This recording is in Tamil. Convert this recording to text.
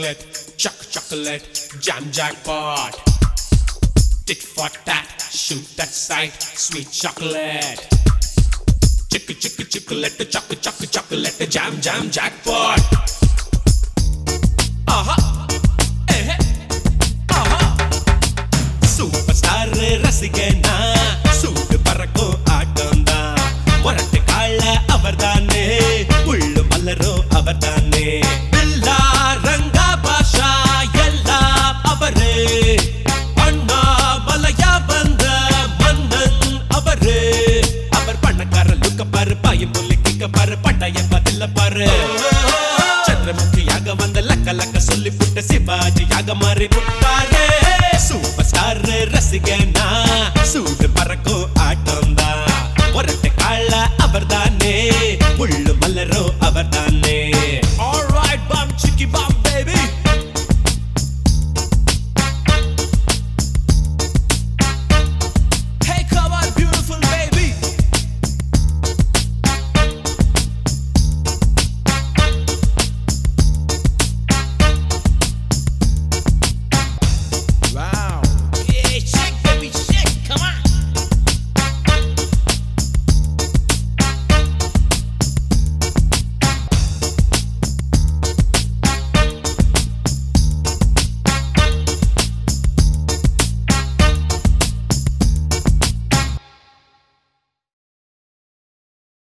chocolate, chocolate, jam jackpot. Tit for tat, shoot that sight, sweet chocolate. Chocolate, chocolate, jam jackpot. Aha, eh, aha. Superstar ரசிகனா சூடு பறக்கும் ஆட்டம்தா மொரட்டு கால அவர்தானே உள்ளு மலரோ அவர்தானே பில்லா ரங்கா பாஷா எல்லாம் அவரே அண்ணா மலையா வந்த மன்னன் அவரே அவர் பணக்கார லுக்க பாரு பாயும் புள்ளி கிக்க பாரு பட்டாய பதில பாரு சந்திரமுகியாக வந்த லக்க லக்க சொல்லி புட்ட சிவாஜியாக மாறி புட்டாரே சூப்பர் ஸ்டார் ரசிகனா சூடு பறக்கும் ஆட்டம்தா ஒரட்டை கால அவர்தானே உள்ளு மலரோ அவர்தானே. Alright bum chicky bum